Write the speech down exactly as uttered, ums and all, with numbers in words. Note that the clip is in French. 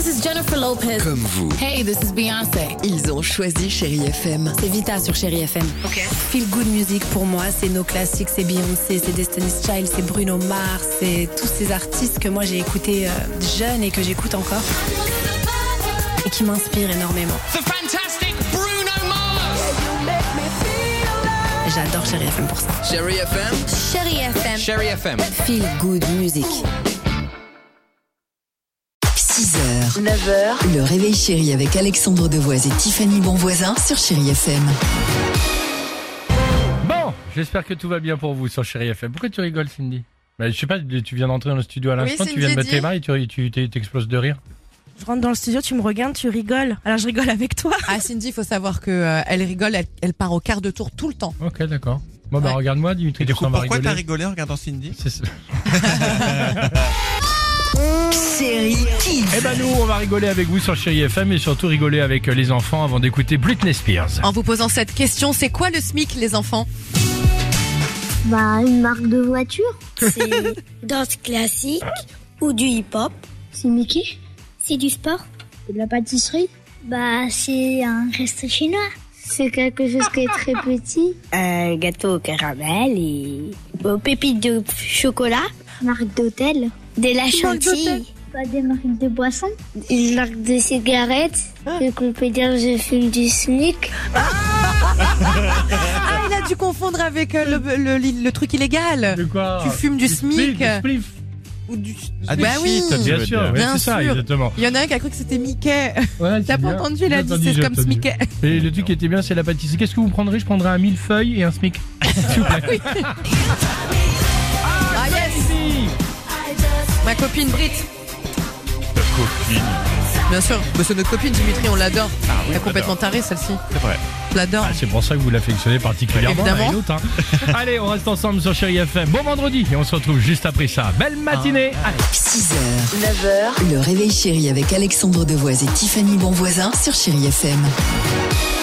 this is Jennifer Lopez. Comme vous. Hey, this is Beyoncé. Ils ont choisi Chérie F M. C'est Vita sur Chérie F M. Ok. Feel good music pour moi, c'est nos classiques, c'est Beyoncé, c'est Destiny's Child, c'est Bruno Mars, c'est tous ces artistes que moi j'ai écoutés euh, jeune et que j'écoute encore et qui m'inspirent énormément. The fantastic Bruno Mars. J'adore Chérie F M pour ça. Chérie F M. Chérie F M. Chérie F M. Feel good music. six heures, neuf heures, le réveil chéri avec Alexandre Devoise et Tiffany Bonvoisin sur Chérie F M. Bon, j'espère que tout va bien pour vous sur Chérie F M. Pourquoi tu rigoles, Cindy? Bah, je sais pas, tu viens d'entrer dans le studio à l'instant, Oui, tu viens de mettre Cindy les mains et tu, tu, tu t'exploses de rire. Je rentre dans le studio, tu me regardes, tu rigoles. Alors je rigole avec toi. Ah, Cindy, il faut savoir que euh, elle rigole, elle, elle part au quart de tour tout le temps. Ok, d'accord. Bon, bah Ouais. regarde-moi, Dimitri, Et du tu coup, s'en vas pourquoi rigoler. t'as rigolé en regardant Cindy? C'est ça. Chérie Kids. Eh ben nous, on va rigoler avec vous sur Chérie F M et surtout rigoler avec les enfants avant d'écouter Britney Spears. En vous posant cette question, c'est quoi le SMIC, les enfants? Bah, une marque de voiture. C'est danse classique ou du hip-hop. C'est Mickey. C'est du sport. C'est de la pâtisserie. Bah, c'est un resto chinois. C'est quelque chose qui est très petit. Un gâteau au caramel et aux pépites de chocolat. Marque d'hôtel. De la chantilly. Pas des marques de boissons. Une marque de cigarettes. Et qu'on peut dire je fume du SMIC. Ah, il a dû confondre avec euh, le, le, le, le truc illégal. De quoi? Tu fumes du SMIC. Du spliff. Ou du... Ah, bah du oui. shit, tu Bien veux sûr, dire. ouais, Bien c'est ça, sûr. exactement. Il y en a un qui a cru que c'était Mickey. Ouais, T'as c'est pas bien. entendu, il a J'ai dit entendu, c'est j'ai comme entendu. Mickey. Et le truc qui était bien, c'est la pâtisserie. Qu'est-ce que vous prendrez? Je prendrai un millefeuille et un SMIC. S'il vous plaît. Ah yes. Ma copine Brit. Copine. Bien sûr, bah, c'est notre copine Dimitri, on l'adore. Ah oui, Elle est on complètement tarée celle-ci. C'est vrai. Je l'adore. Ah, c'est pour ça que vous l'affectionnez particulièrement. Évidemment. l'un et l'autre, hein. Allez, on reste ensemble sur Chérie F M. Bon vendredi et on se retrouve juste après ça. Belle matinée. Allez. six heures, neuf heures, le réveil chéri avec Alexandre Devoise et Tiffany Bonvoisin sur Chérie F M.